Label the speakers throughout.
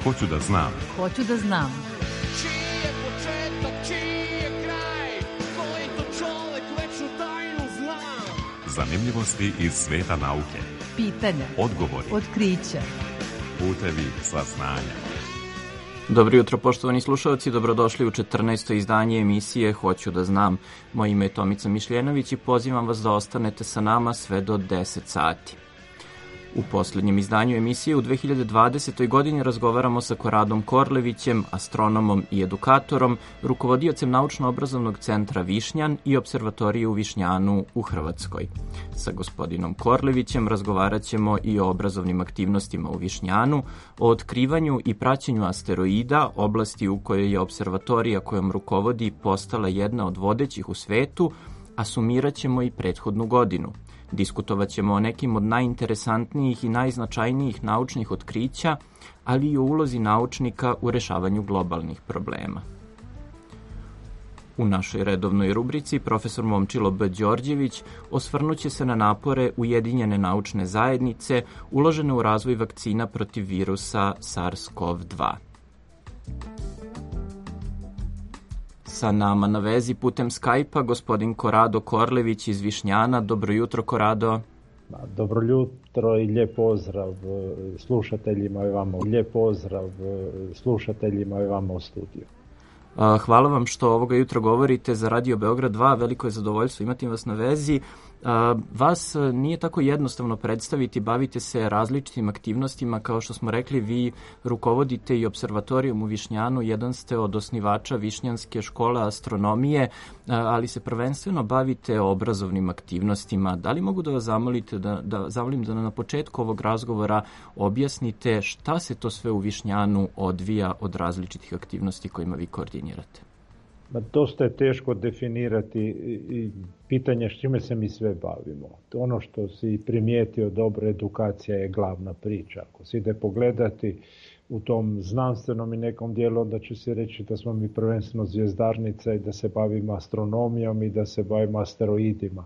Speaker 1: Hoću da znam.
Speaker 2: Hoću da znam.
Speaker 3: Čiji je početak, čiji je kraj, koji to čovek večnu tajnu zna.
Speaker 1: Zanimljivosti iz sveta nauke.
Speaker 2: Pitanja,
Speaker 1: odgovori,
Speaker 2: otkrića,
Speaker 1: putevi saznanja.
Speaker 4: Dobro jutro, poštovani slušalci, dobrodošli u 14. izdanje emisije Hoću da znam. Moje ime je Tomica Mišljenović i pozivam vas da ostanete sa nama sve do 10 sati. U posljednjem izdanju emisije u 2020. godini razgovaramo sa Koradom Korlevićem, astronomom i edukatorom, rukovodiocem Naučno-obrazovnog centra Višnjan i observatorije u Višnjanu u Hrvatskoj. Sa gospodinom Korlevićem razgovarat ćemo i o obrazovnim aktivnostima u Višnjanu, o otkrivanju i praćenju asteroida, oblasti u kojoj je observatorija kojom rukovodi postala jedna od vodećih u svetu, a sumirat ćemo i prethodnu godinu. Diskutovat ćemo o nekim od najinteresantnijih i najznačajnijih naučnih otkrića, ali i o ulozi naučnika u rešavanju globalnih problema. U našoj redovnoj rubrici profesor Momčilo B. Đorđević osvrnuće se na napore Ujedinjene naučne zajednice uložene u razvoj vakcina protiv virusa SARS-CoV-2. Sa nama na vezi putem Skype-a gospodin Korado Korlević iz Višnjana. Dobro jutro, Korado.
Speaker 5: Dobro jutro i lijep pozdrav slušateljima i vama. Lijep pozdrav slušateljima i vama u studiju.
Speaker 4: Hvala vam što ovoga jutra govorite za Radio Beograd 2. Veliko je zadovoljstvo imati vas na vezi. Vas nije tako jednostavno predstaviti, bavite se različitim aktivnostima, kao što smo rekli, vi rukovodite i observatorijom u Višnjanu, jedan ste od osnivača Višnjanske škole astronomije, ali se prvenstveno bavite obrazovnim aktivnostima. Da li mogu da vas zamolim da na početku ovog razgovora objasnite šta se to sve u Višnjanu odvija od različitih aktivnosti kojima vi koordinirate?
Speaker 5: Dosta je teško definirati i pitanje s čime se mi sve bavimo. Ono što si primijetio, dobra edukacija je glavna priča. Ako se ide pogledati u tom znanstvenom i nekom dijelu, onda će se reći da smo mi prvenstveno zvjezdarnica i da se bavimo astronomijom i da se bavimo asteroidima.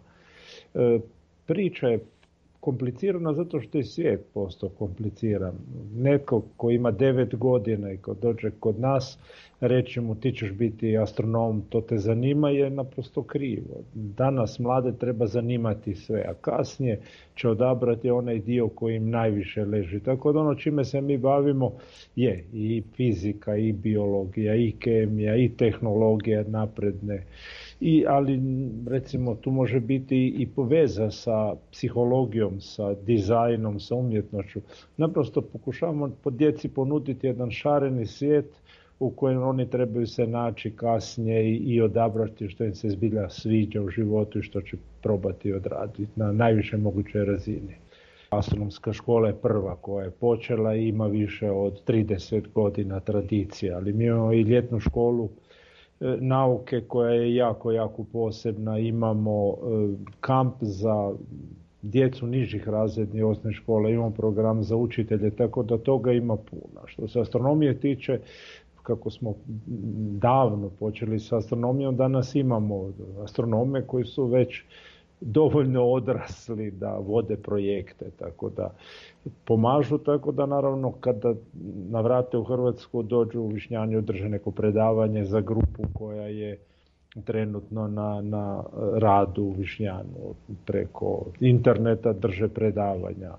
Speaker 5: Priča je komplicirana zato što je svijet postao kompliciran. Netko ko ima 9 godina i ko dođe kod nas, reći mu ti ćeš biti astronom, to te zanima, je naprosto krivo. Danas mlade treba zanimati sve, a kasnije će odabrati onaj dio koji im najviše leži. Tako da ono čime se mi bavimo je i fizika, i biologija, i kemija, i tehnologija napredne. Ali recimo tu može biti i poveza sa psihologijom, sa dizajnom, sa umjetnošću. Naprosto pokušavamo po djeci ponuditi jedan šareni svijet u kojem oni trebaju se naći kasnije i odabrati što im se zbilja sviđa u životu i što će probati odraditi na najviše mogućoj razini. Astronomska škola je prva koja je počela i ima više od 30 godina tradicije, ali mi imamo i ljetnu školu nauke koja je jako, jako posebna. Imamo kamp za djecu nižih razrednih osnovne škole, imamo program za učitelje, tako da toga ima puno. Što se astronomije tiče, kako smo davno počeli sa astronomijom, danas imamo astronome koji su već dovoljno odrasli da vode projekte, tako da pomažu, tako da naravno kada navrate u Hrvatsku dođu u Višnjanu održe neko predavanje za grupu koja je trenutno na radu u Višnjanu, preko interneta drže predavanja.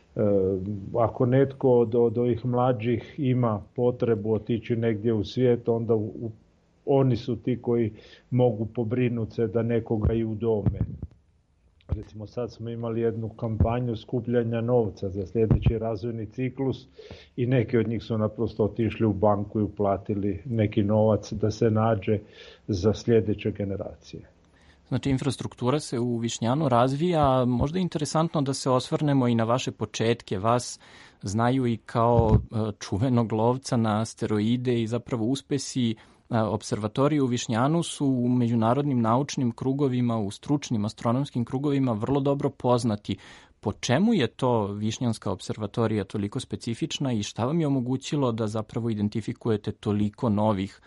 Speaker 5: Ako netko od ovih mlađih ima potrebu otići negdje u svijet, onda oni su ti koji mogu pobrinuti se da nekoga i udome. Recimo sad smo imali jednu kampanju skupljanja novca za sljedeći razvojni ciklus i neki od njih su naprosto otišli u banku i uplatili neki novac da se nađe za sljedeće generacije.
Speaker 4: Znači, infrastruktura se u Višnjanu razvija. Možda je interesantno da se osvrnemo i na vaše početke. Vas znaju i kao čuvenog lovca na asteroide i zapravo uspesi observatorije u Višnjanu su u međunarodnim naučnim krugovima, u stručnim astronomskim krugovima vrlo dobro poznati. Po čemu je to Višnjanska observatorija toliko specifična i šta vam je omogućilo da zapravo identifikujete toliko novih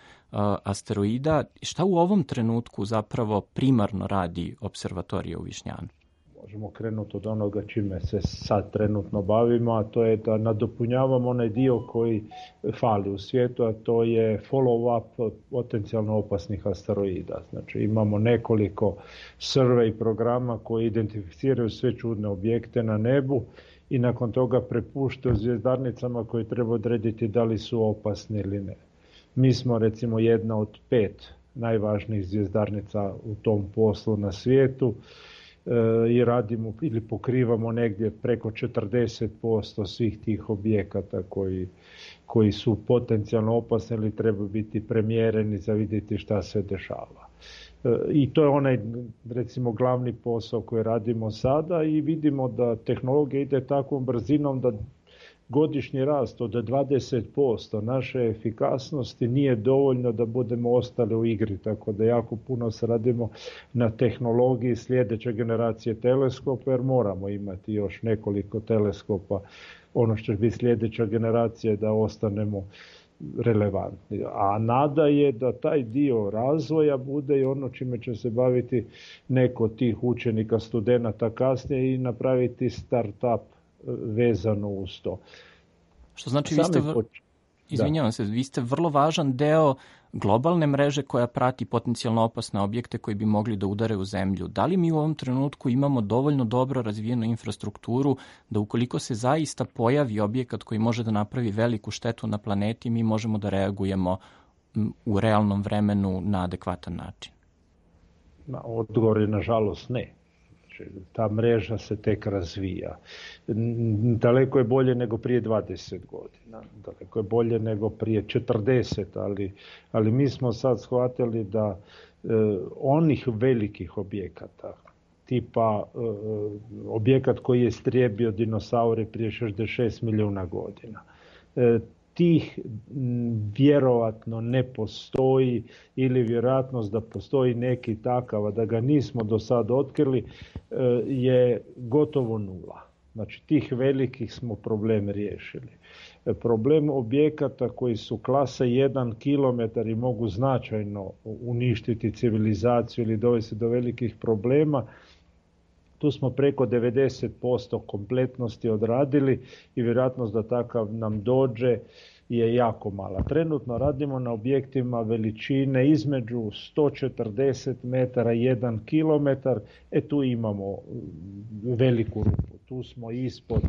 Speaker 4: asteroida? Šta u ovom trenutku zapravo primarno radi observatorija u Višnjanu?
Speaker 5: možemo krenuti od onoga čime se sad trenutno bavimo, a to je da nadopunjavamo onaj dio koji fali u svijetu, a to je follow-up potencijalno opasnih asteroida. Znači imamo nekoliko survey programa koji identificiraju sve čudne objekte na nebu i nakon toga prepuštaju zvjezdarnicama koji treba odrediti da li su opasni ili ne. Mi smo recimo jedna od 5 najvažnijih zvjezdarnica u tom poslu na svijetu i radimo ili pokrivamo negdje preko 40% svih tih objekata koji su potencijalno opasni ili trebaju biti premjereni za vidjeti šta se dešava. I to je onaj recimo glavni posao koji radimo sada i vidimo da tehnologija ide takvom brzinom da godišnji rast od 20% naše efikasnosti nije dovoljno da budemo ostali u igri, tako da jako puno se radimo na tehnologiji sljedeće generacije teleskopa, jer moramo imati još nekoliko teleskopa, ono što će biti sljedeća generacija da ostanemo relevantni. A nada je da taj dio razvoja bude i ono čime će se baviti neko od tih učenika, studenata kasnije i napraviti start-up vezano uz to.
Speaker 4: Što znači izvinjavam se, vi ste vrlo važan deo globalne mreže koja prati potencijalno opasne objekte koji bi mogli da udare u zemlju. Da li mi u ovom trenutku imamo dovoljno dobro razvijenu infrastrukturu da ukoliko se zaista pojavi objekat koji može da napravi veliku štetu na planeti, mi možemo da reagujemo u realnom vremenu na adekvatan način?
Speaker 5: Odgovor je nažalost ne. Ta mreža se tek razvija. Daleko je bolje nego prije 20 godina, daleko je bolje nego prije 40, ali mi smo sad shvatili da onih velikih objekata, tipa objekat koji je istrijebio dinosaure prije 66 milijuna godina, tih vjerojatno ne postoji ili vjerojatnost da postoji neki takav, a da ga nismo do sada otkrili, je gotovo nula. Znači tih velikih smo problem riješili. Problem objekata koji su klase 1 km i mogu značajno uništiti civilizaciju ili dovesti do velikih problema, tu smo preko 90% kompletnosti odradili i vjerojatnost da takav nam dođe je jako mala. Trenutno radimo na objektima veličine između 140 metara i 1 kilometar, tu imamo veliku rupu. Tu smo ispod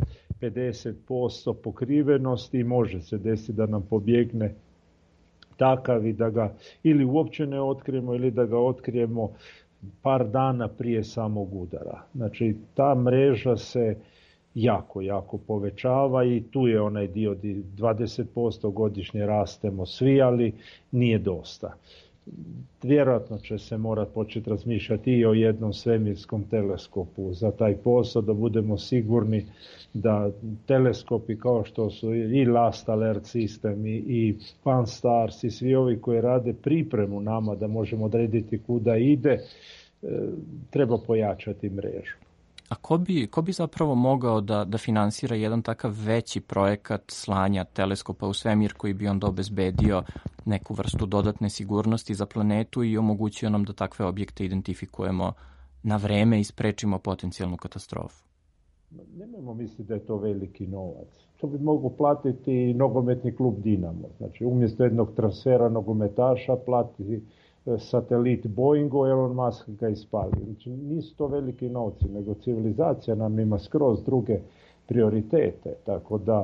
Speaker 5: 50% pokrivenosti i može se desiti da nam pobjegne takav i da ga ili uopće ne otkrijemo ili da ga otkrijemo par dana prije samog udara. Znači ta mreža se jako povećava i tu je onaj dio 20% godišnje rastemo svi, ali nije dosta. Vjerojatno će se morati početi razmišljati i o jednom svemirskom teleskopu za taj posao, da budemo sigurni da teleskopi kao što su i Last Alert System i Pan-STARRS i svi ovi koji rade pripremu nama da možemo odrediti kuda ide, treba pojačati mrežu.
Speaker 4: A ko bi zapravo mogao da finansira jedan takav veći projekat slanja teleskopa u svemir koji bi onda obezbedio neku vrstu dodatne sigurnosti za planetu i omogućio nam da takve objekte identifikujemo na vreme i sprečimo potencijalnu katastrofu?
Speaker 5: Nemojmo misliti da je to veliki novac. To bi mogu platiti nogometni klub Dinamo. Znači umjesto jednog transfera nogometaša platiti satelit Boeingu, Elon Musk ga ispali. Znači, nisu to veliki novci, nego civilizacija nam ima skroz druge prioritete. Tako da,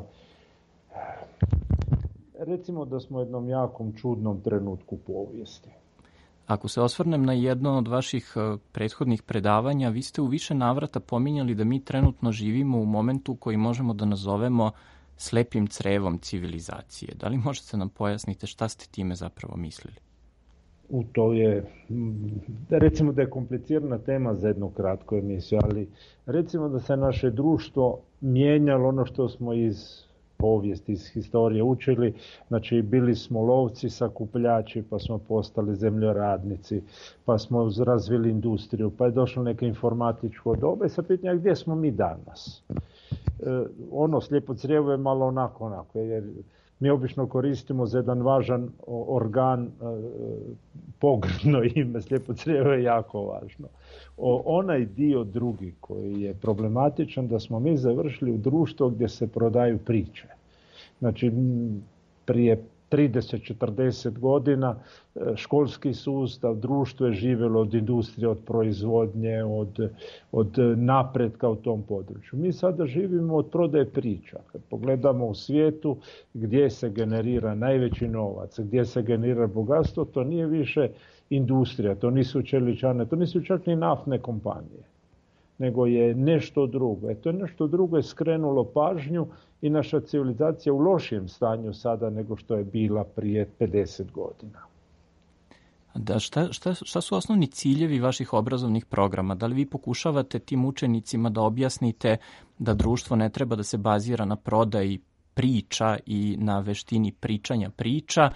Speaker 5: recimo da smo u jednom jakom čudnom trenutku povijesti.
Speaker 4: Ako se osvrnem na jedno od vaših prethodnih predavanja, vi ste u više navrata pominjali da mi trenutno živimo u momentu koji možemo da nazovemo slepim crevom civilizacije. Da li možete nam pojasniti šta ste time zapravo mislili?
Speaker 5: To je, recimo da je komplicirana tema za jednu kratku emisiju, ali recimo da se naše društvo mijenjalo, ono što smo iz povijesti, iz historije učili, znači bili smo lovci, sakupljači, pa smo postali zemljoradnici, pa smo razvili industriju, pa je došlo neka informatičko doba i sad pitanja gdje smo mi danas. Slijepo crijevo je malo onako, jer mi obično koristimo za jedan važan organ, pogrdno ime, slijepo crijevo je jako važno. Onaj dio drugi koji je problematičan, da smo mi završili u društvo gdje se prodaju priče. Znači, prije 30-40 godina školski sustav, društvo je živjelo od industrije, od proizvodnje, od napretka u tom području. Mi sada živimo od prodaje priča. Kad pogledamo u svijetu gdje se generira najveći novac, gdje se generira bogatstvo, to nije više industrija, to nisu čeličane, to nisu čak ni naftne kompanije, nego je nešto drugo. To je nešto drugo je skrenulo pažnju i naša civilizacija u lošijem stanju sada nego što je bila prije 50 godina.
Speaker 4: Da, šta su osnovni ciljevi vaših obrazovnih programa? Da li vi pokušavate tim učenicima da objasnite da društvo ne treba da se bazira na prodaji priča i na veštini pričanja priča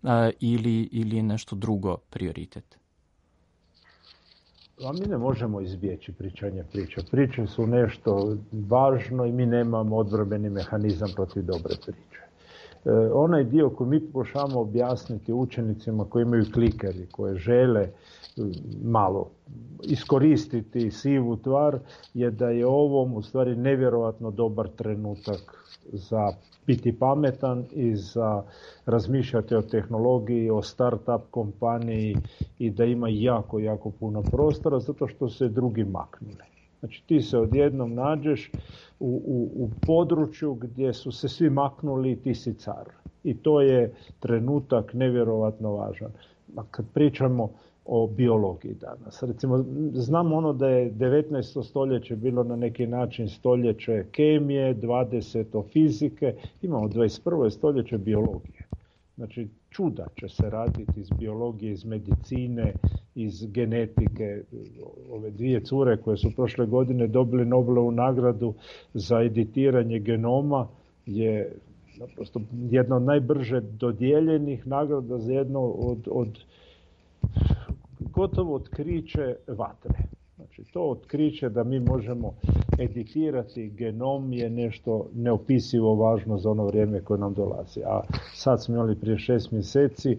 Speaker 4: ili nešto drugo prioritet?
Speaker 5: A mi ne možemo izbjeći pričanje priča. Priče su nešto važno i mi nemamo odbrambeni mehanizam protiv dobre priče. Onaj dio koji mi pokušavamo objasniti učenicima koji imaju klikeri, koje žele malo iskoristiti sivu tvar, je da je ovom u stvari nevjerojatno dobar trenutak za biti pametan i za razmišljati o tehnologiji, o start-up kompaniji i da ima jako, jako puno prostora zato što se drugi maknuli. Znači ti se odjednom nađeš u području gdje su se svi maknuli i ti si car. I to je trenutak nevjerojatno važan. A kad pričamo o biologiji danas. Recimo, znamo ono da je 19. stoljeće bilo na neki način stoljeće kemije, 20. fizike, imamo 21. stoljeće biologije. Znači, čuda će se raditi iz biologije, iz medicine, iz genetike. Ove dvije cure koje su prošle godine dobili Nobelovu nagradu za editiranje genoma je naprosto jedna od najbrže dodijeljenih nagrada za jedno od gotovo otkriće vatre. Znači, to otkriće da mi možemo editirati genom je nešto neopisivo važno za ono vrijeme koje nam dolazi. A sad smo imali prije 6 mjeseci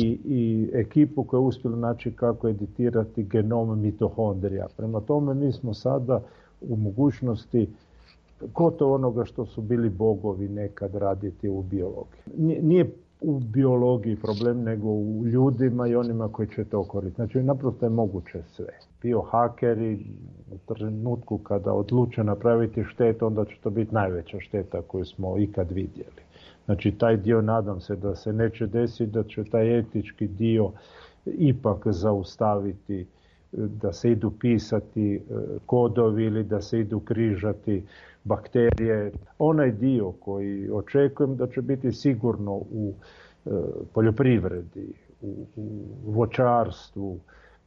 Speaker 5: i ekipu koja je uspjela naći kako editirati genom mitohondrija. Prema tome mi smo sada u mogućnosti gotovo onoga što su bili bogovi nekad raditi u biologiji. Nije u biologiji problem, nego u ljudima i onima koji će to koristiti. Znači, naprosto je moguće sve. Biohakeri u trenutku kada odluče napraviti štetu, onda će to biti najveća šteta koju smo ikad vidjeli. Znači, taj dio nadam se da se neće desiti, da će taj etički dio ipak zaustaviti, da se idu pisati kodovi ili da se idu križati bakterije. Onaj dio koji očekujem da će biti sigurno u poljoprivredi, u voćarstvu,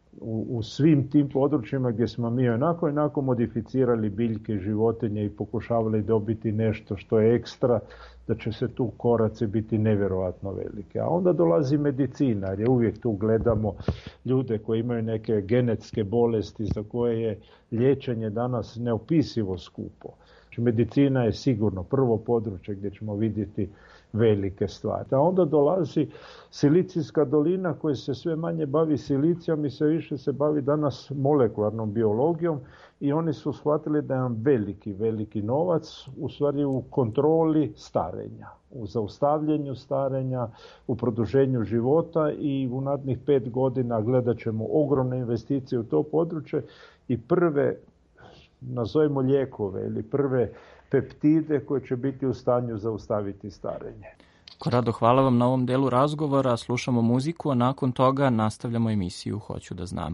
Speaker 5: u svim tim područjima gdje smo mi onako modificirali biljke i životinje i pokušavali dobiti nešto što je ekstra, da će se tu koraci biti nevjerojatno velike. A onda dolazi medicina, jer uvijek tu gledamo ljude koji imaju neke genetske bolesti za koje je liječenje danas neopisivo skupo. Znači, medicina je sigurno prvo područje gdje ćemo vidjeti velike stvari. A onda dolazi Silicijska dolina koja se sve manje bavi silicijom i sve više se bavi danas molekularnom biologijom i oni su shvatili da je nam veliki novac u stvari u kontroli starenja, u zaustavljanju starenja, u produženju života i u narednih 5 godina gledat ćemo ogromne investicije u to područje i prve, nazovimo lijekove ili prve peptide koje će biti u stanju zaustaviti starenje.
Speaker 4: Korado, hvala vam na ovom delu razgovora, slušamo muziku, a nakon toga nastavljamo emisiju Hoću da znam.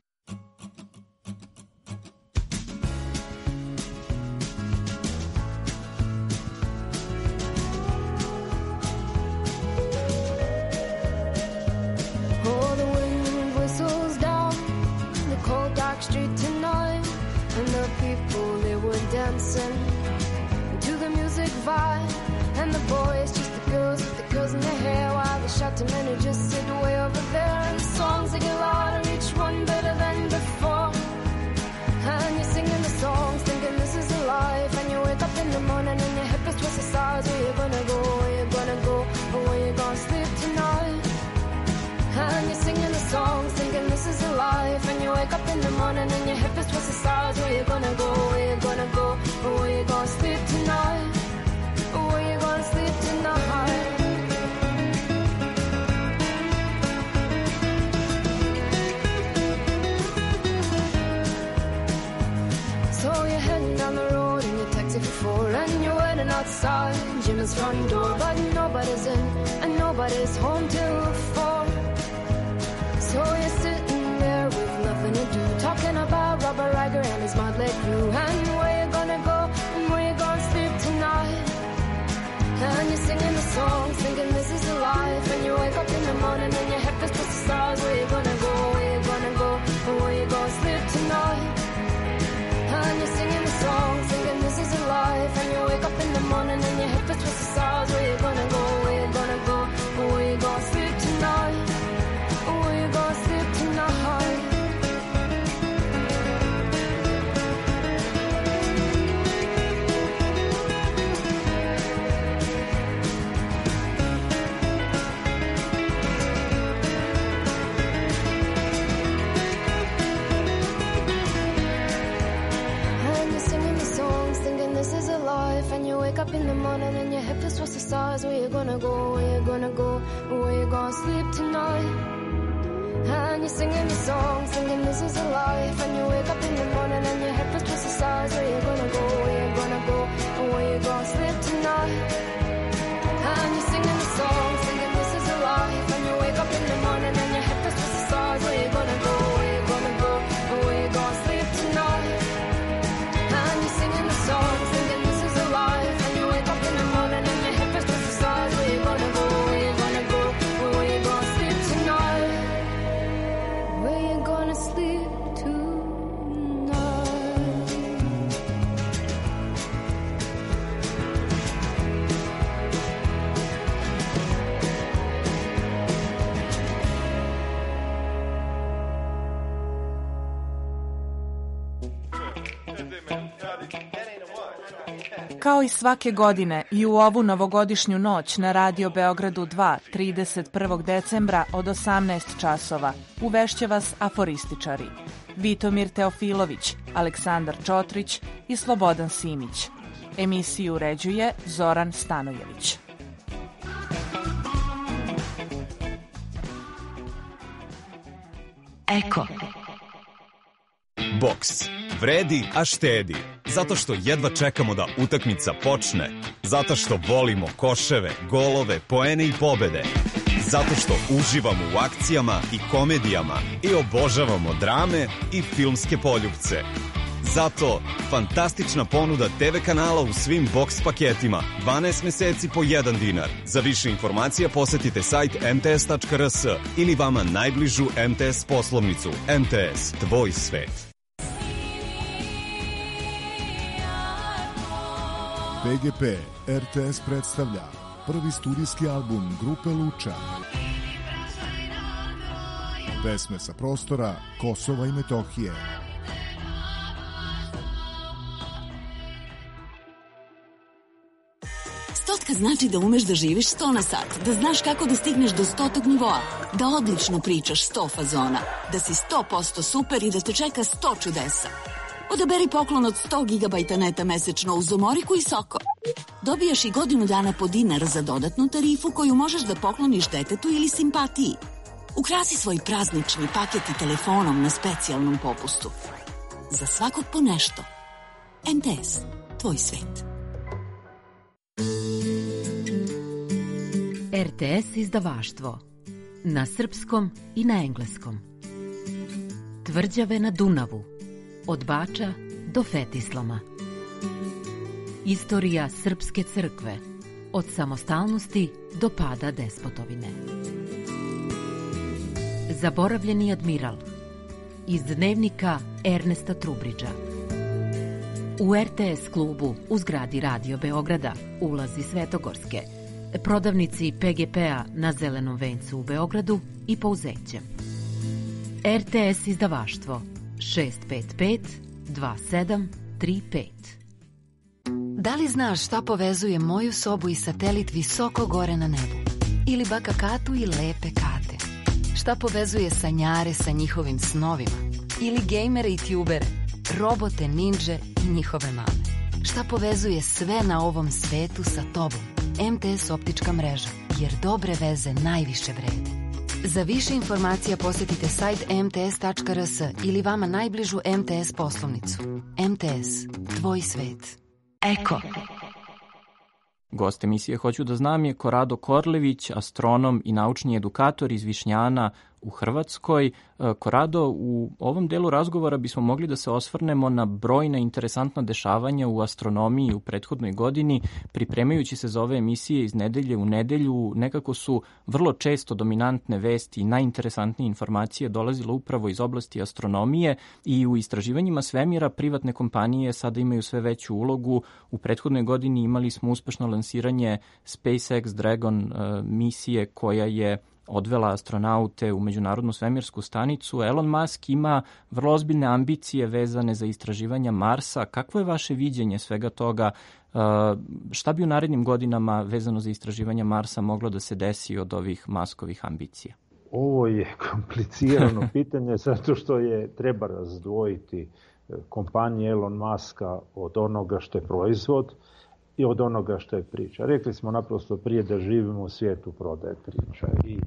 Speaker 2: And the boys, just the girls with the curls in their hair, while the shouting men who just sit way over there. And the songs they get louder, each one better than before. And you're singing the songs, thinking this is a life. And you wake up in the morning and your hip is twisted sides. Where you gonna go? Where you gonna go? Or where in the morning and your head is towards the stars. Where you gonna go, where you gonna go, where you gonna sleep tonight, where you gonna sleep tonight. So you're heading down the road in your taxi for 4 and you're waiting outside Jim's front door, but nobody's in and nobody's home till 4. So you're sitting there with nothing to do, talking about Robert Riger and his motley crew, and where you gonna go and where you gonna sleep tonight. And you're singing the song, thinking this is the life, and you wake up in the morning and your head feels towards the stars. Where you gonna go, where you gonna go, where you gonna sleep tonight. And you're singing the song, thinking this is a life, and you wake up in the morning and your head feels towards the stars. Where you gonna go, where you gonna go, where you gonna sleep tonight, where you gonna sleep tonight. This is a life, and you wake up in the morning and your head feels towards the stars. Where you gonna go, where you gonna go, where you gonna sleep tonight. And you're singing the song, singing this is a life, and you wake up in the morning and your head feels towards the stars. Where you gonna go, where you gonna go, where you gonna sleep tonight. And you're singing the song, singing this is a life, and you wake up in the morning and your head feels towards the stars. Where you gonna go, where you gonna go, where you gonna sleep tonight. And you're singing the song, singing this is a life, and you wake up in the morning and your head feels towards the stars. Where you gonna go, where you gonna go, where you gonna sleep tonight, where you gonna sleep tonight.
Speaker 6: Kao i svake godine i u ovu novogodišnju noć na Radio Beogradu 2, 31. decembra od 18 časova uvešće vas aforističari Vitomir Teofilović, Aleksandar Čotrić i Slobodan Simić. Emisiju uređuje Zoran Stanojević.
Speaker 7: Eko.
Speaker 8: Boks. Vredi, a štedi. Zato što jedva čekamo da utakmica počne. Zato što volimo koševe, golove, poene i pobede. Zato što uživamo u akcijama i komedijama i obožavamo drame i filmske poljupce. Zato fantastična ponuda TV kanala u svim boks paketima. 12 meseci po 1 dinar. Za više informacija posetite sajt mts.rs ili vama najbližu MTS poslovnicu. MTS, tvoj svet.
Speaker 9: PGP RTS predstavlja prvi studijski album grupe Luča. Pesme sa prostora Kosova i Metohije.
Speaker 7: Stotka znači da umeš da živiš 100 na sat, da znaš kako da stigneš do 100. nivoa, da odlično pričaš 100 fazona, da si 100% super i da te čeka 100 čudesa. Odaberi poklon od 100 GB neta mesečno uz Omoriku i Soko. Dobijaš i godinu dana po dinar za dodatnu tarifu koju možeš da pokloniš detetu ili simpatiji. Ukrasi svoj praznični paket i telefonom na specijalnom popustu. Za svakog po nešto. MTS, tvoj svet.
Speaker 10: RTS izdavaštvo. Na srpskom i na engleskom. Tvrđave na Dunavu. Od Bača do Fetislama. Istorija srpske crkve. Od samostalnosti do pada despotovine. Zaboravljeni admiral. Iz dnevnika Ernesta Trubridža. U RTS klubu u zgradi Radio Beograda, ulazi Svetogorske, prodavnici PGP-a na Zelenom vencu u Beogradu i Pouzećem. RTS izdavaštvo 655-2735.
Speaker 11: Da li znaš šta povezuje moju sobu i satelit visoko gore na nebu? Ili baka Katu i lepe Kate? Šta povezuje sanjare sa njihovim snovima? Ili gejmere i tubere, robote, ninđe i njihove mame. Šta povezuje sve na ovom svetu sa tobom? MTS optička mreža, jer dobre veze najviše vrede. Za više informacija posjetite sajt mts.rs ili vama najbližu MTS poslovnicu. MTS, tvoj svet. Eko.
Speaker 4: Gost emisije Hoću da znam je Korado Korlević, astronom i naučni edukator iz Višnjana u Hrvatskoj. Korado, u ovom delu razgovora bismo mogli da se osvrnemo na brojna interesantna dešavanja u astronomiji u prethodnoj godini. Pripremajući se za ove emisije iz nedelje u nedelju, nekako su vrlo često dominantne vesti i najinteresantnije informacije dolazile upravo iz oblasti astronomije i u istraživanjima svemira privatne kompanije sada imaju sve veću ulogu. U prethodnoj godini imali smo uspešno lansiranje SpaceX Dragon misije koja je odvela astronaute u Međunarodnu svemirsku stanicu. Elon Musk ima vrlo ozbiljne ambicije vezane za istraživanja Marsa. Kakvo je vaše viđenje svega toga? Šta bi u narednim godinama vezano za istraživanja Marsa moglo da se desi od ovih Muskovih ambicija?
Speaker 5: Ovo je komplicirano pitanje zato što treba razdvojiti kompanije Elon Muska od onoga što je proizvod i od onoga što je priča. Rekli smo naprosto prije da živimo u svijetu prodaje priča. I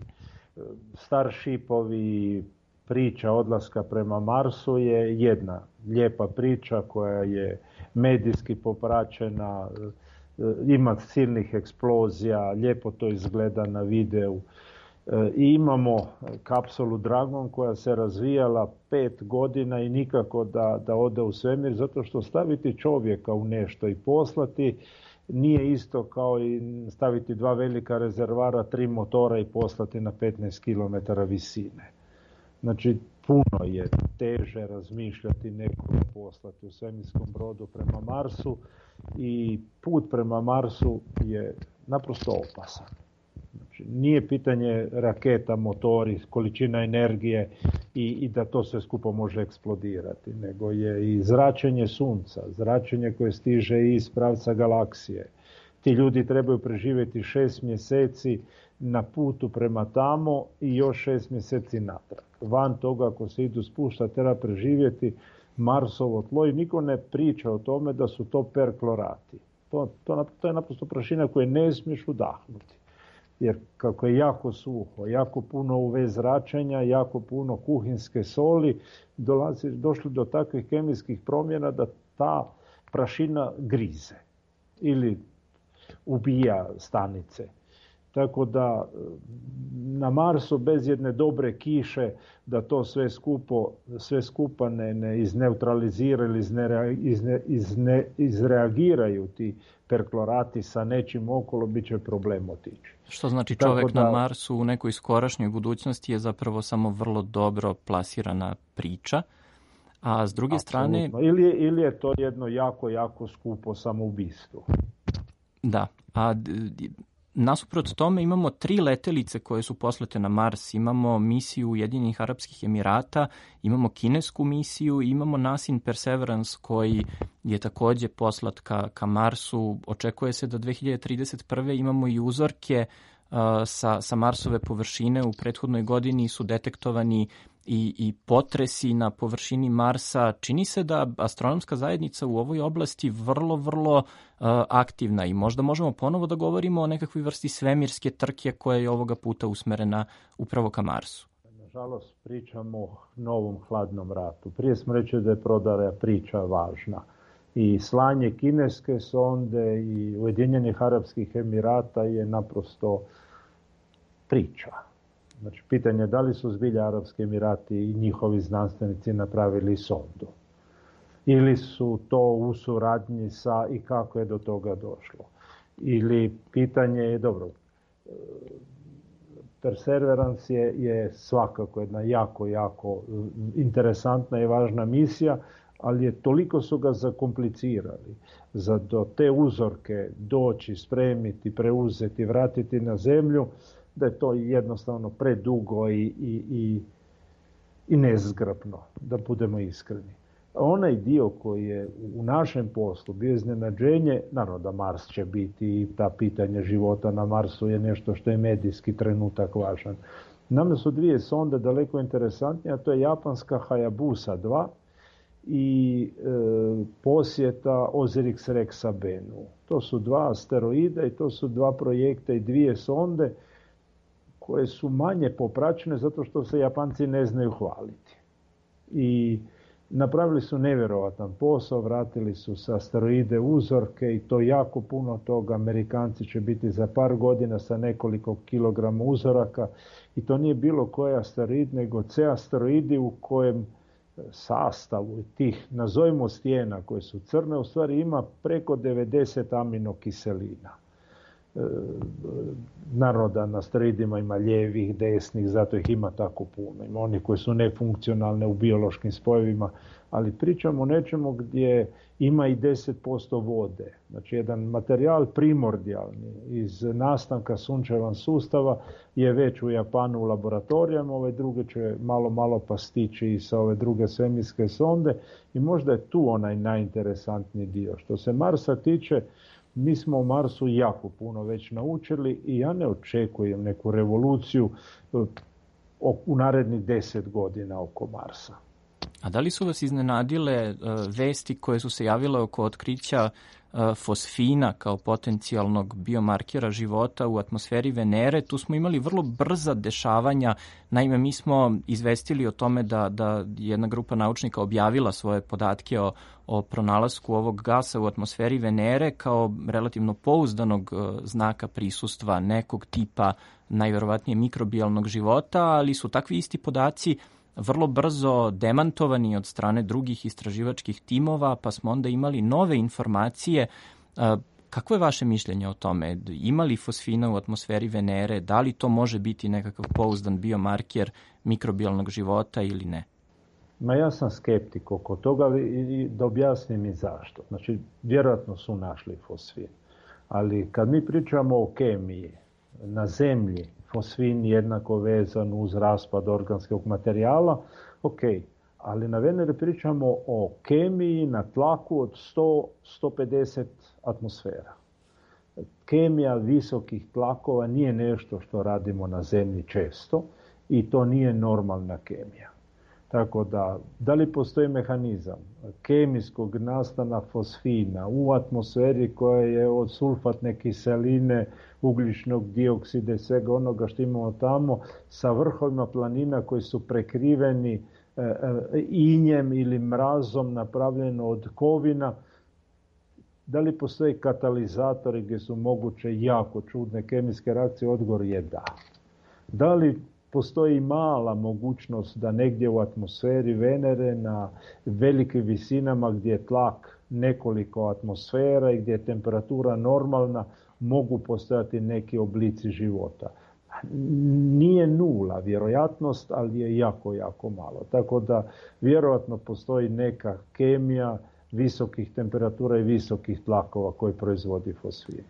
Speaker 5: Starshipovi, priča odlaska prema Marsu je jedna lijepa priča koja je medijski popraćena, ima silnih eksplozija, lijepo to izgleda na videu. I imamo kapsulu Dragon koja se razvijala 5 godina i nikako da ode u svemir, zato što staviti čovjeka u nešto i poslati nije isto kao i staviti 2 velika rezervara, 3 motora i poslati na 15 km visine. Znači, puno je teže razmišljati nekoga poslati u svemirskom brodu prema Marsu i put prema Marsu je naprosto opasan. Znači, nije pitanje raketa, motori, količina energije i da to sve skupo može eksplodirati, nego je i zračenje Sunca, zračenje koje stiže iz pravca galaksije. Ti ljudi trebaju preživjeti 6 mjeseci na putu prema tamo i još 6 mjeseci natrag. Van toga, ako se idu spuštati, treba preživjeti Marsovo tlo i niko ne priča o tome da su to perklorati. To je naprosto prašina koju ne smiješ udahnuti. Jer kako je jako suho, jako puno UV zračenja, jako puno kuhinske soli, došli do takvih kemijskih promjena da ta prašina grize ili ubija stanice. Tako da na Marsu bez jedne dobre kiše da to sve skupa ne izneutralizira ili izreagiraju ti perklorati sa nečim okolo, bit će problem otići.
Speaker 4: Što znači čovjek na Marsu u nekoj skorašnjoj budućnosti je zapravo samo vrlo dobro plasirana priča, a s druge strane...
Speaker 5: Ili je to jedno jako, jako skupo samoubistvo.
Speaker 4: Da, a nasuprot tome imamo 3 letelice koje su poslate na Mars. Imamo misiju Ujedinjenih Arapskih Emirata, imamo kinesku misiju i imamo Nasin Perseverance koji je također poslat ka Marsu. Očekuje se da 2031. imamo i uzorke sa Marsove površine. U prethodnoj godini su detektovani i potresi na površini Marsa. Čini se da astronomska zajednica u ovoj oblasti vrlo, vrlo aktivna i možda možemo ponovo da govorimo o nekakvoj vrsti svemirske trke koja je ovoga puta usmerena upravo ka Marsu.
Speaker 5: Nažalost, pričamo o novom hladnom ratu. Prije smo rekli da je prodaja priča važna. I slanje kineske sonde i Ujedinjenih Arapskih Emirata je naprosto priča. Znači, pitanje je da li su zbilja Arapski Emirati i njihovi znanstvenici napravili sondu. Ili su to u suradnji sa i kako je do toga došlo. Ili pitanje je, dobro, Perseverance je svakako jedna jako, jako interesantna i važna misija, ali toliko su ga zakomplicirali za do te uzorke doći, spremiti, preuzeti, vratiti na zemlju, da je to jednostavno predugo i nezgrapno, da budemo iskreni. Onaj dio koji je u našem poslu bio iznenađenje, naravno da Mars će biti i ta pitanje života na Marsu je nešto što je medijski trenutak važan, Nama su dvije sonde daleko interesantnije, a to je japanska Hayabusa 2 i posjeta Osiris Rexa Bennu. To su dva asteroida i to su dva projekta i dvije sonde koje su manje popraćene zato što se Japanci ne znaju hvaliti. I napravili su nevjerojatan posao, vratili su sa asteroide uzorke i to jako puno toga. Amerikanci će biti za par godina sa nekoliko kilograma uzoraka i to nije bilo koji asteroid, nego C asteroidi u kojem sastavu tih, nazovimo stijena koje su crne, u stvari ima preko 90 aminokiselina. Naravno na asteroidima ima lijevih, desnih, zato ih ima tako puno. Ima oni koji su nefunkcionalne u biološkim spojevima, ali pričamo o nečemu gdje ima i 10% vode. Znači jedan materijal primordijalni iz nastanka sunčevog sustava je već u Japanu u laboratorijama, ove druge će malo pa stići i sa ove druge svemirske sonde i možda je tu onaj najinteresantniji dio. Što se Marsa tiče, mi smo o Marsu jako puno već naučili i ja ne očekujem neku revoluciju u narednih 10 godina oko Marsa.
Speaker 4: A da li su vas iznenadile vesti koje su se javile oko otkrića fosfina kao potencijalnog biomarkera života u atmosferi Venere? Tu smo imali vrlo brza dešavanja. Naime, mi smo izvestili o tome da jedna grupa naučnika objavila svoje podatke o pronalasku ovog gasa u atmosferi Venere kao relativno pouzdanog znaka prisustva nekog tipa najverovatnije mikrobijalnog života, ali su takvi isti podaci vrlo brzo demantovani od strane drugih istraživačkih timova, pa smo onda imali nove informacije. Kako je vaše mišljenje o tome? Ima li fosfina u atmosferi Venere? Da li to može biti nekakav pouzdan biomarker mikrobijalnog života ili ne?
Speaker 5: Ma ja sam skeptik oko toga i da objasnim i zašto. Znači, vjerojatno su našli fosfin. Ali kad mi pričamo o kemiji, na Zemlji fosfin jednako vezan uz raspad organskog materijala, ok, ali na Veneri pričamo o kemiji na tlaku od 100-150 atmosfera. Kemija visokih tlakova nije nešto što radimo na Zemlji često i to nije normalna kemija. Tako da li postoji mehanizam kemijskog nastana fosfina u atmosferi koja je od sulfatne kiseline, ugljičnog dioksida i svega onoga što imamo tamo, sa vrhovima planina koji su prekriveni injem ili mrazom napravljeno od kovina? Da li postoji katalizatori gdje su moguće jako čudne kemijske reakcije? Odgovor je da. Da li postoji mala mogućnost da negdje u atmosferi Venere na velikim visinama gdje je tlak nekoliko atmosfera i gdje je temperatura normalna mogu postojati neki oblici života? Nije nula vjerojatnost, ali je jako, jako malo. Tako da vjerojatno postoji neka kemija visokih temperatura i visokih tlakova koji proizvodi fosfin.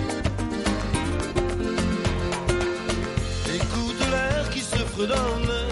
Speaker 12: Dans le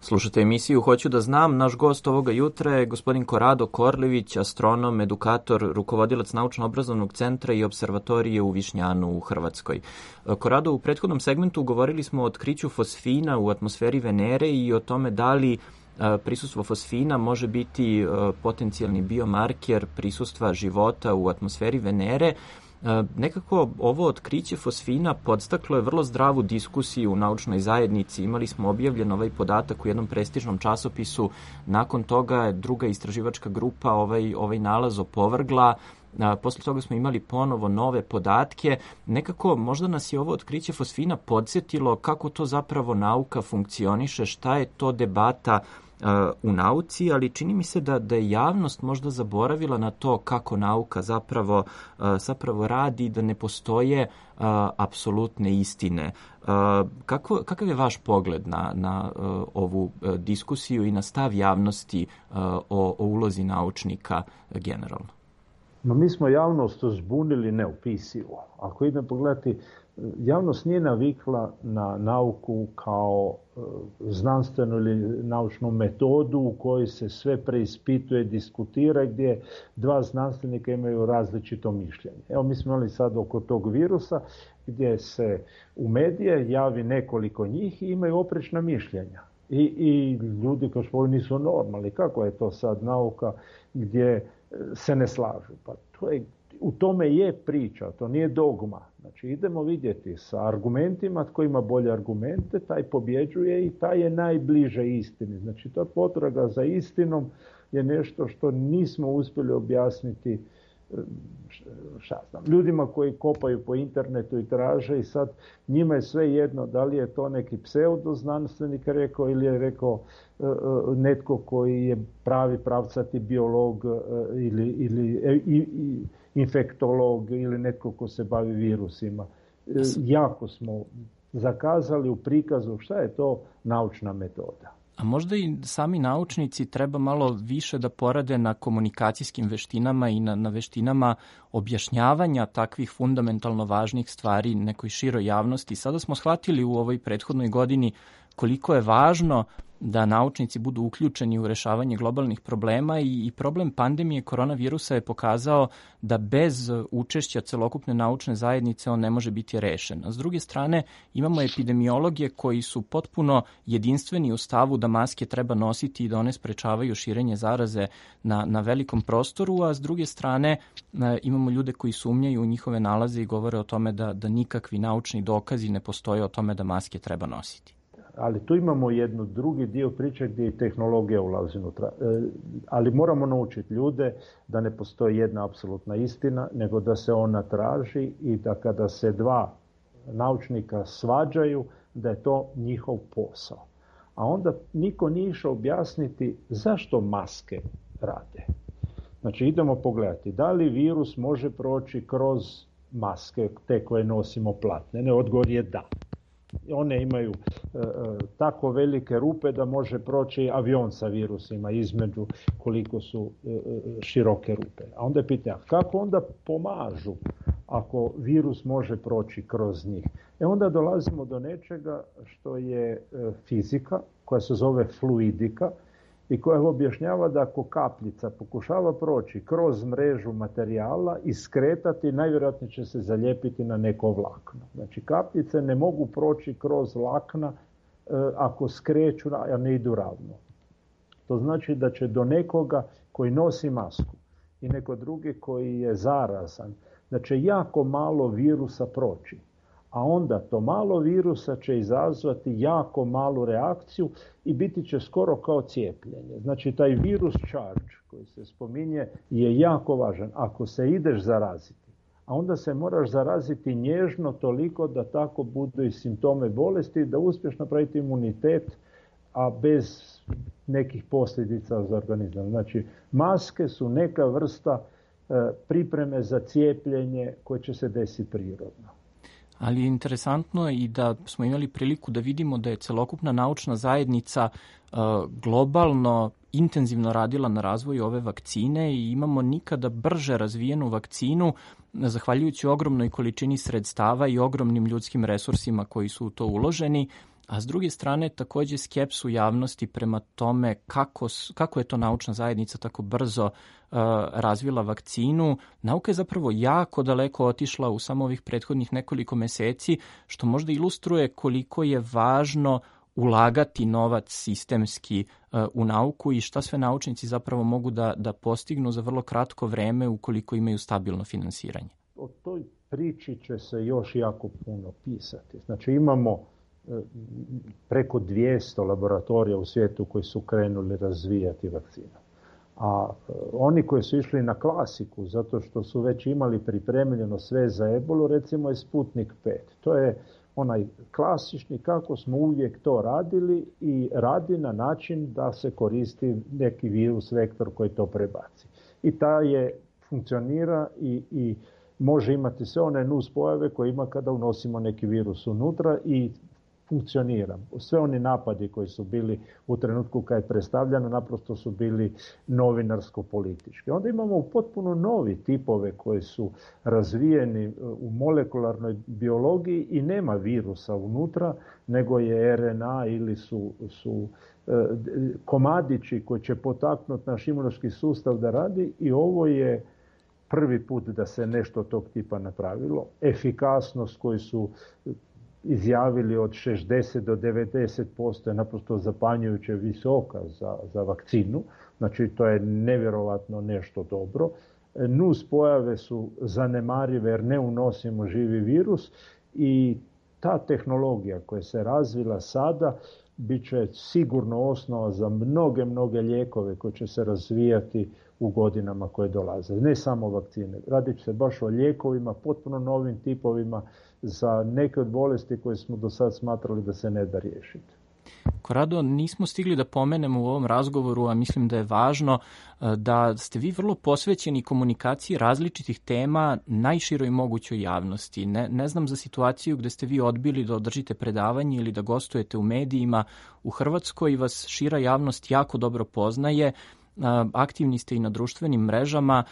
Speaker 4: Slušajte emisiju Hoću da znam. Naš gost ovoga jutra je gospodin Korado Korlević, astronom, edukator, rukovodilac Naučno-obrazovnog centra i observatorije u Višnjanu u Hrvatskoj. Korado, u prethodnom segmentu govorili smo o otkriću fosfina u atmosferi Venere i o tome da li prisustvo fosfina može biti potencijalni biomarker prisustva života u atmosferi Venere. Nekako ovo otkriće fosfina podstaklo je vrlo zdravu diskusiju u naučnoj zajednici. Imali smo objavljen ovaj podatak u jednom prestižnom časopisu. Nakon toga je druga istraživačka grupa ovaj nalaz opovrgla. Posle toga smo imali ponovo nove podatke. Nekako možda nas je ovo otkriće fosfina podsjetilo kako to zapravo nauka funkcioniše, šta je to debata u nauci, ali čini mi se da je javnost možda zaboravila na to kako nauka zapravo radi, da ne postoje apsolutne istine. Kakav je vaš pogled na ovu diskusiju i na stav javnosti o ulozi naučnika generalno?
Speaker 5: Mi smo javnost zbunili neopisivo. Ako idem pogledati, javnost nije navikla na nauku kao znanstvenu ili naučnu metodu u kojoj se sve preispituje, diskutira, gdje dva znanstvenika imaju različito mišljenje. Evo, mi smo imali sad oko tog virusa gdje se u medije javi nekoliko njih i imaju oprečna mišljenja. I ljudi kao što nisu normalni. Kako je to sad nauka gdje se ne slažu? Pa u tome je priča, to nije dogma. Znači, idemo vidjeti sa argumentima, tko ima bolje argumente, taj pobjeđuje i taj je najbliže istini. Znači, ta potraga za istinom je nešto što nismo uspjeli objasniti ljudima koji kopaju po internetu i traže, i sad njima je sve jedno da li je to neki pseudoznanstvenik rekao ili je rekao netko koji je pravi pravcati biolog ili infektolog ili netko ko se bavi virusima. Jako smo zakazali u prikazu šta je to naučna metoda.
Speaker 4: A možda i sami naučnici treba malo više da porade na komunikacijskim veštinama i na veštinama objašnjavanja takvih fundamentalno važnih stvari nekoj široj javnosti. Sada smo shvatili u ovoj prethodnoj godini koliko je važno da naučnici budu uključeni u rešavanje globalnih problema i problem pandemije koronavirusa je pokazao da bez učešća celokupne naučne zajednice on ne može biti rešen. A s druge strane imamo epidemiologe koji su potpuno jedinstveni u stavu da maske treba nositi i da one sprečavaju širenje zaraze na velikom prostoru, a s druge strane imamo ljude koji sumnjaju u njihove nalaze i govore o tome da nikakvi naučni dokazi ne postoje o tome da maske treba nositi.
Speaker 5: Ali tu imamo jednu drugi dio priče gdje i tehnologija ulazi unutra. Ali moramo naučiti ljude da ne postoji jedna apsolutna istina, nego da se ona traži i da kada se dva naučnika svađaju, da je to njihov posao. A onda niko nije išao objasniti zašto maske rade. Znači, idemo pogledati da li virus može proći kroz maske, te koje nosimo platnene. Odgovor je da. One imaju tako velike rupe da može proći avion sa virusima između koliko su široke rupe. A onda je pitanje, kako onda pomažu ako virus može proći kroz njih? Onda dolazimo do nečega što je fizika, koja se zove fluidika, i koja objašnjava da ako kapljica pokušava proći kroz mrežu materijala i skretati, najvjerojatnije će se zalijepiti na neko vlakno. Znači, kapljice ne mogu proći kroz vlakna ako skreću, a ne idu ravno. To znači da će do nekoga koji nosi masku i neko drugi koji je zarazan, da će jako malo virusa proći. A onda to malo virusa će izazvati jako malu reakciju i biti će skoro kao cijepljenje. Znači, taj virus charge koji se spominje je jako važan. Ako se ideš zaraziti, a onda se moraš zaraziti nježno toliko da tako budu i simptome bolesti, da uspješ napraviti imunitet, a bez nekih posljedica za organizam. Znači, maske su neka vrsta pripreme za cijepljenje koje će se desiti prirodno.
Speaker 4: Ali je interesantno i da smo imali priliku da vidimo da je celokupna naučna zajednica globalno intenzivno radila na razvoju ove vakcine i imamo nikada brže razvijenu vakcinu zahvaljujući ogromnoj količini sredstava i ogromnim ljudskim resursima koji su u to uloženi. a s druge strane takođe skepsu javnosti prema tome kako je to naučna zajednica tako brzo razvila vakcinu. Nauka je zapravo jako daleko otišla u samo ovih prethodnih nekoliko meseci, što možda ilustruje koliko je važno ulagati novac sistemski u nauku i šta sve naučnici zapravo mogu da postignu za vrlo kratko vreme ukoliko imaju stabilno finansiranje.
Speaker 5: O toj priči će se još jako puno pisati. Znači imamo preko 200 laboratorija u svijetu koji su krenuli razvijati vakcinu. A oni koji su išli na klasiku, zato što su već imali pripremljeno sve za ebolu, recimo je Sputnik 5. To je onaj klasični kako smo uvijek to radili i radi na način da se koristi neki virus, vektor koji to prebaci. I ta je funkcionira i može imati sve one nuspojave koje ima kada unosimo neki virus unutra i funkcionira. Sve oni napadi koji su bili u trenutku kad je predstavljano naprosto su bili novinarsko-politički. Onda imamo potpuno novi tipove koji su razvijeni u molekularnoj biologiji i nema virusa unutra, nego je RNA ili su komadići koji će potaknuti naš imunološki sustav da radi i ovo je prvi put da se nešto tog tipa napravilo. Efikasnost koju su izjavili od 60 do 90% je naprosto zapanjujuće visoka za vakcinu. Znači to je nevjerovatno nešto dobro. Nus pojave su zanemarive jer ne unosimo živi virus i ta tehnologija koja se razvila sada bit će sigurno osnova za mnoge lijekove koje će se razvijati u godinama koje dolaze. Ne samo vakcine. Radit će se baš o lijekovima, potpuno novim tipovima za neke od bolesti koje smo do sad smatrali da se ne da riješiti.
Speaker 4: Korado, nismo stigli da pomenemo u ovom razgovoru, a mislim da je važno da ste vi vrlo posvećeni komunikaciji različitih tema najširoj mogućoj javnosti. Ne znam za situaciju gde ste vi odbili da održite predavanje ili da gostujete u medijima u Hrvatskoj i vas šira javnost jako dobro poznaje. Aktivni ste i na društvenim mrežama.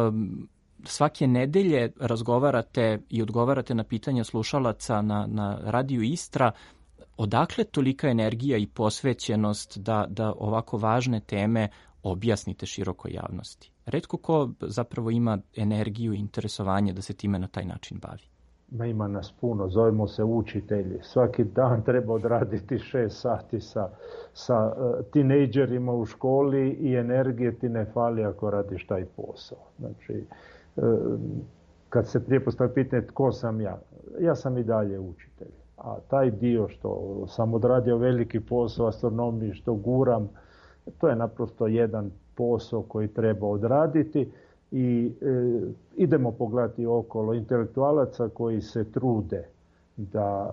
Speaker 4: Svake nedelje razgovarate i odgovarate na pitanja slušalaca na radiju Istra. Odakle tolika energija i posvećenost da ovako važne teme objasnite širokoj javnosti? Retko ko zapravo ima energiju i interesovanje da se time na taj način bavi.
Speaker 5: Ima nas puno, zovemo se učitelji. Svaki dan treba odraditi 6 sati sa tinejdžerima u školi i energije ti ne fali ako radiš taj posao. Znači, kad se prije postavi pitanje tko sam ja, ja sam i dalje učitelj. A taj dio što sam odradio veliki posao astronomiji, što guram, to je naprosto jedan posao koji treba odraditi i idemo pogledati okolo intelektualaca koji se trude da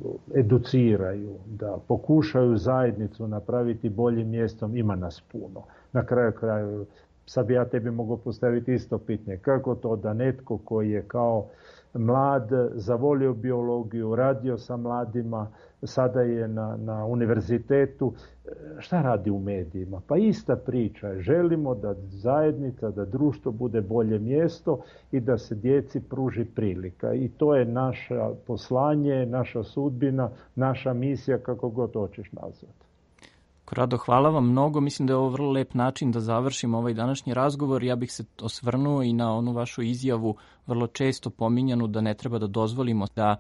Speaker 5: educiraju, da pokušaju zajednicu napraviti boljim mjestom, ima nas puno. Na kraju sad bi ja tebi mogao postaviti isto pitanje. Kako to da netko koji je kao mlad, zavolio biologiju, radio sa mladima, sada je na univerzitetu, šta radi u medijima? Pa ista priča. Želimo da zajednica, da društvo bude bolje mjesto i da se djeci pruži prilika. I to je naše poslanje, naša sudbina, naša misija, kako god hoćeš nazvati.
Speaker 4: Korado, hvala vam mnogo. Mislim da je ovo vrlo lep način da završimo ovaj današnji razgovor. Ja bih se osvrnuo i na onu vašu izjavu, vrlo često pominjanu, da ne treba da dozvolimo da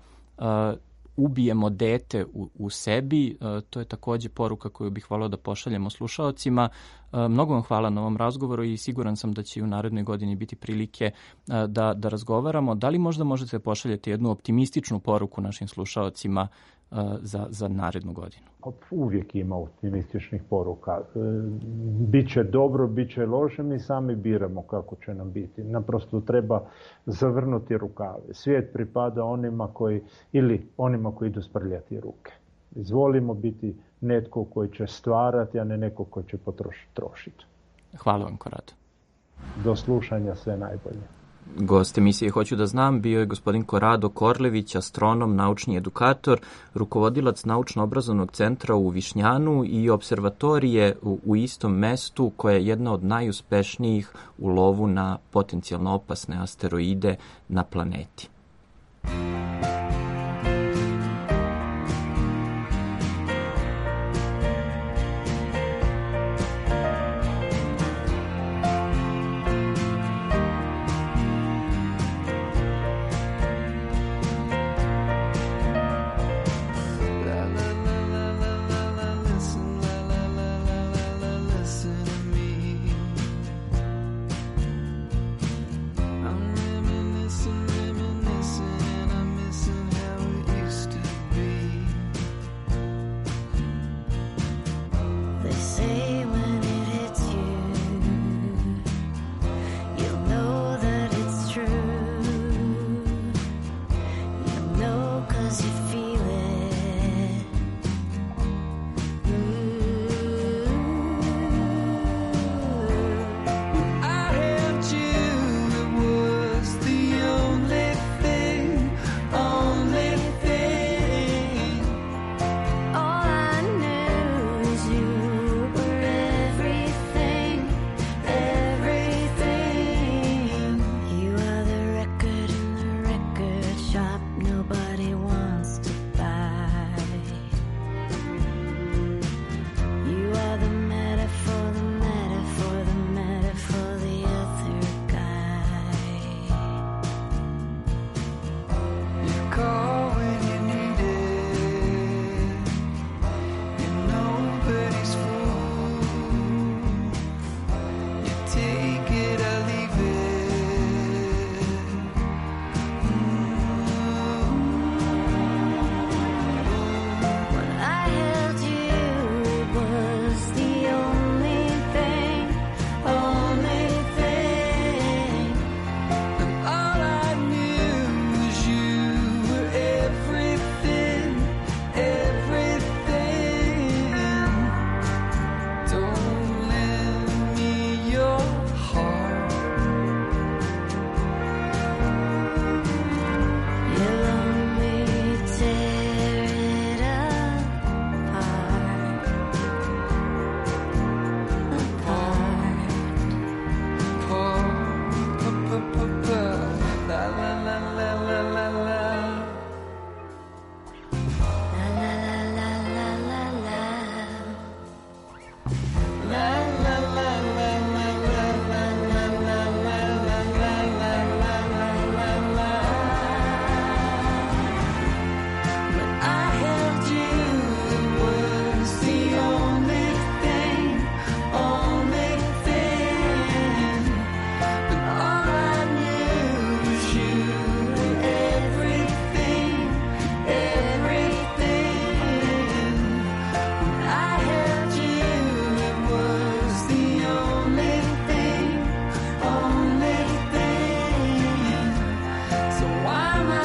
Speaker 4: ubijemo dete u sebi. To je takođe poruka koju bih voleo da pošaljemo slušaocima. Mnogo vam hvala na ovom razgovoru i siguran sam da će i u narednoj godini biti prilike da razgovaramo. Da li možda možete pošaljati jednu optimističnu poruku našim slušaocima za narednu godinu?
Speaker 5: Uvijek ima optimističnih poruka. Biće dobro, biće loše, mi sami biramo kako će nam biti. Naprosto treba zavrnuti rukave. Svijet pripada onima koji idu sprljati ruke. Izvolimo biti netko koji će stvarati, a ne neko koji će trošiti.
Speaker 4: Hvala vam, Korado.
Speaker 5: Do slušanja, sve najbolje.
Speaker 4: Gost emisije Hoću da znam bio je gospodin Korado Korlević, astronom, naučni edukator, rukovodilac Naučno-obrazovnog centra u Višnjanu i observatorije u istom mestu koja je jedna od najuspešnijih u lovu na potencijalno opasne asteroide na planeti.
Speaker 2: what he wants to buy. You are the metaphor, the metaphor, the metaphor, the other guy. You call when you need it. You're nobody's fool. You take it or leave it. When I held you, it was the only thing, only thing. And all I knew was you were everything, everything. Don't lend me your heart. You let me tear it apart, la la la la la la la. La la la la la la. La la la la la la la la la la la la la la la. When I held you, it was the only thing, only thing. But all I knew was you were everything, everything. When I held you, it was the only thing, only thing. So why am I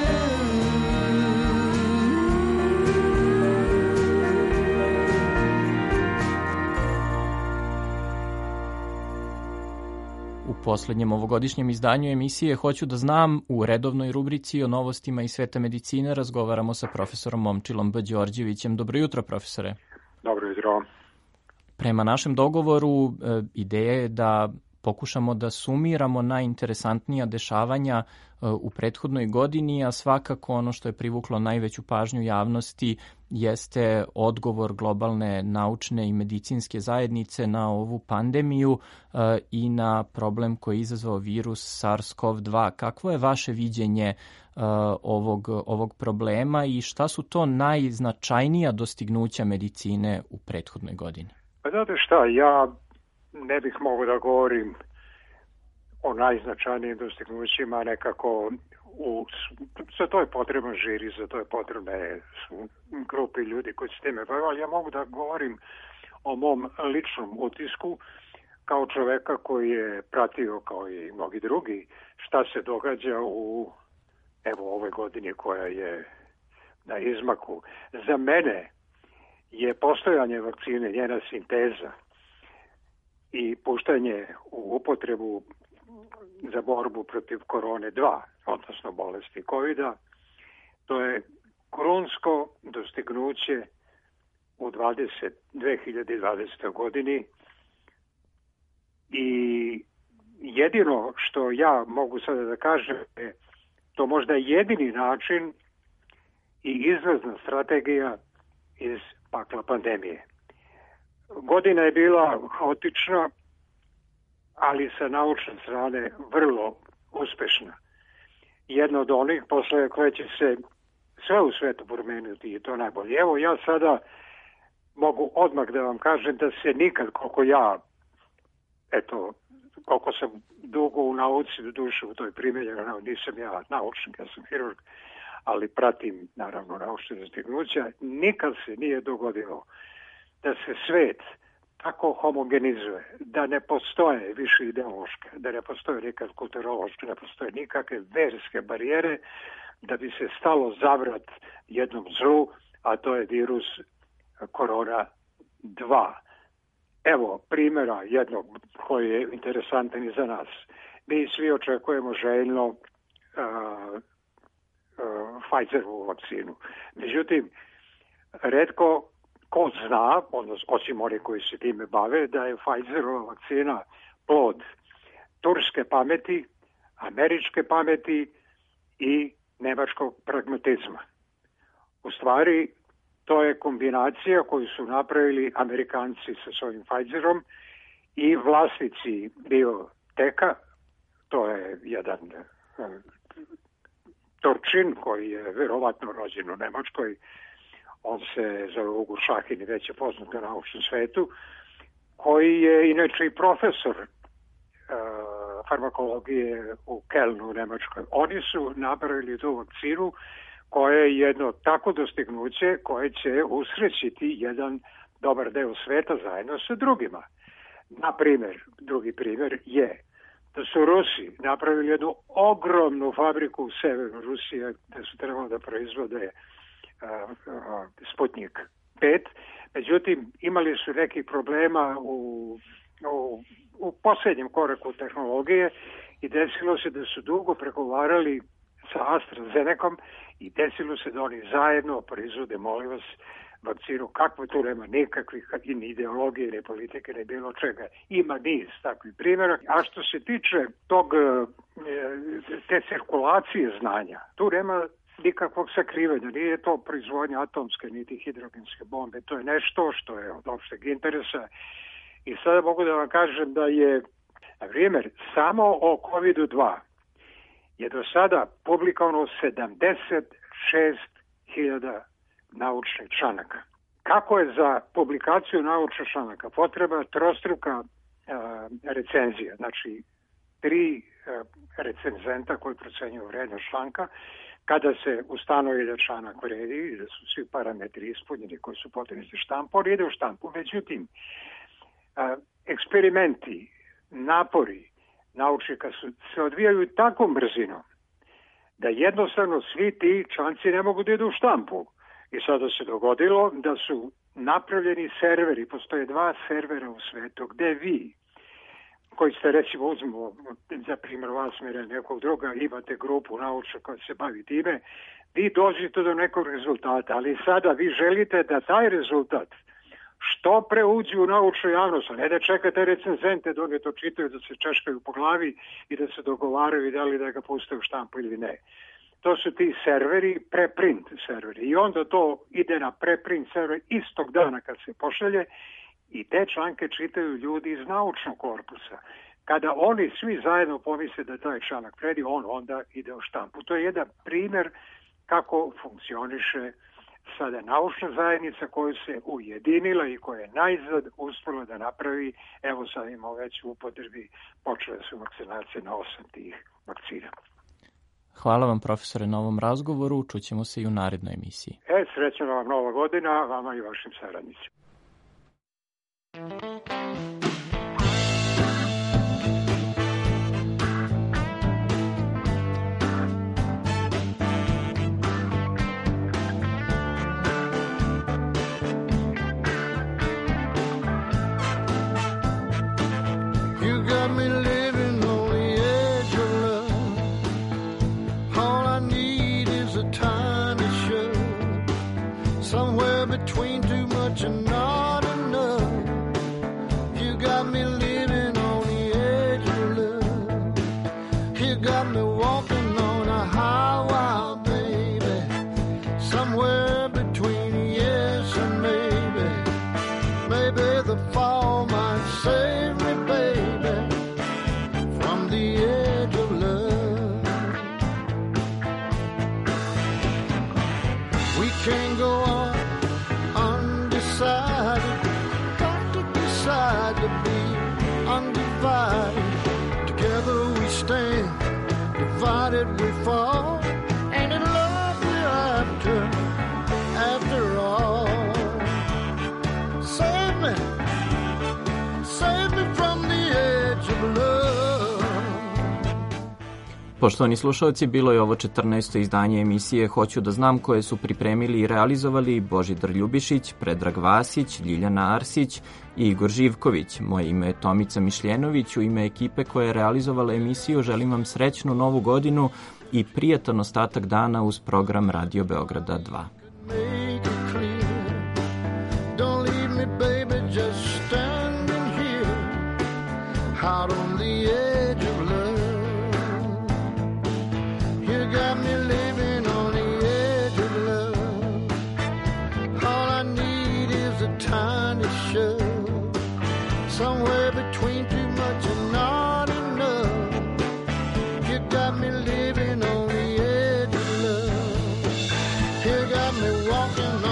Speaker 4: U poslednjem ovogodišnjem izdanju emisije Hoću da znam, u redovnoj rubrici o novostima iz sveta medicine razgovaramo sa profesorom Momčilom B. Đorđevićem. Dobro jutro, profesore.
Speaker 12: Dobro jutro.
Speaker 4: Prema našem dogovoru, ideja je da pokušamo da sumiramo najinteresantnija dešavanja u prethodnoj godini, a svakako ono što je privuklo najveću pažnju javnosti jeste odgovor globalne naučne i medicinske zajednice na ovu pandemiju i na problem koji je izazvao virus SARS-CoV-2. Kakvo je vaše viđenje ovog problema i šta su to najznačajnija dostignuća medicine u prethodnoj godini?
Speaker 12: Pa znate šta, ja ne bih mogao da govorim o najznačajnijim dostignućima, nekako za to je potreban žiri, za to je potrebne grupe ljudi koji se time bave, ali ja mogu da govorim o mom ličnom utisku kao čoveka koji je pratio, kao i mnogi drugi, šta se događa u ovoj godini koja je na izmaku. Za mene je postojanje vakcine, njena sinteza i puštanje u upotrebu za borbu protiv korone 2, odnosno bolesti COVID-a, to je krunsko dostignuće u 2020. godini i jedino što ja mogu sada da kažem je to možda jedini način i izlazna strategija iz pakla pandemije. Godina je bila haotična, ali sa naučne strane vrlo uspešna. Jedna od onih posle koje će se sve u svetu promeniti i to najbolje. Evo ja sada mogu odmah da vam kažem da se nikad, koliko sam dugo u nauci, do duše u toj primjenju, nisam ja naučnik, ja sam hirurg, ali pratim naravno naučne dostignuća, nikad se nije dogodilo da se svet tako homogenizuje, da ne postoje više ideološke, da ne postoje nikad kulturološke, ne postoje nikakve verske barijere, da bi se stalo zavrat jednom zlu, a to je virus korona 2. Evo primjera jednog koji je interesantan i za nas. Mi svi očekujemo željno Pfizerovu vakcinu. Međutim, retko ko zna, odnosno osim oni koji se time bave, da je Pfizerova vakcina plod turske pameti, američke pameti i nemačkog pragmatizma. U stvari, to je kombinacija koju su napravili Amerikanci sa svojim Pfizerom i vlasnici Bioteka, to je jedan Turčin koji je verovatno rođen u Nemačkoj, on se zove Ugur Šahin i već je poznat u naučnom svetu, koji je inače i profesor farmakologije u Kelnu u Nemačkoj. Oni su napravili tu vakcinu koja je jedno tako dostignuće koje će usrećiti jedan dobar deo sveta zajedno sa drugima. Na primjer, drugi primjer je da su Rusi napravili jednu ogromnu fabriku u severnu Rusije gde su trebali da proizvode Sputnik 5. Međutim, imali su nekih problema u posljednjem koraku tehnologije i desilo se da su dugo pregovarali sa AstraZenecom i desilo se da oni zajedno proizvode, molim vas, vakcinu, kakvo tu nema nikakvih ni ideologije, ni politike, ni bilo čega. Ima niz takvih primjera. A što se tiče te cirkulacije znanja, tu nema nikakvog sakrivanja. Nije to proizvodnja atomske niti hidrogenske bombe. To je nešto što je od opšteg interesa. I sada mogu da vam kažem da je, na primjer, samo o COVID-2 je do sada publikovano 76.000 naučnih članaka. Kako je za publikaciju naučnih članaka potreba trostruka recenzija, znači 3 recenzenta koji procenjuju vrednost članka, kada se ustanovi da članak vredi i da su svi parametri ispunjeni koji su potrebni za štampu, on ide u štampu. Međutim, eksperimenti, napori naučnika se odvijaju takvom brzinom da jednostavno svi ti članci ne mogu da idu u štampu. I sada se dogodilo da su napravljeni serveri, postoje 2 servera u svetu gde vi, koji ste recimo uzmemo za primjer vas, mire nekog druga, imate grupu naučnika koja se bavi time, vi dođete do nekog rezultata, ali sada vi želite da taj rezultat što pre uđe u naučnu javnost, a ne da čekate recenzente da oni to čitaju, da se češkaju po glavi i da se dogovaraju da li da ga puste u štampu ili ne. To su ti serveri, preprint serveri. I onda to ide na preprint server istog dana kad se pošalje i te članke čitaju ljudi iz naučnog korpusa. Kada oni svi zajedno pomisle da taj članak vredi, on onda ide u štampu. To je jedan primjer kako funkcioniše sada naučna zajednica koju se ujedinila i koja je najzad uspela da napravi, evo sad imamo već u upotrebi, počele su vakcinacije na 8 tih vakcina.
Speaker 4: Hvala vam, profesore, na ovom razgovoru. Čućemo se i u narednoj emisiji.
Speaker 12: Srećna vam Nova godina, vama i vašim saradnicima.
Speaker 4: Poštovani slušalci, bilo je ovo 14. izdanje emisije Hoću da znam, koje su pripremili i realizovali Božidar Ljubišić, Predrag Vasić, Ljiljana Arsić i Igor Živković. Moje ime je Tomica Mišljenović. U ime ekipe koja je realizovala emisiju želim vam srećnu novu godinu i prijatan ostatak dana uz program Radio Beograda 2.
Speaker 13: Got me living got me walking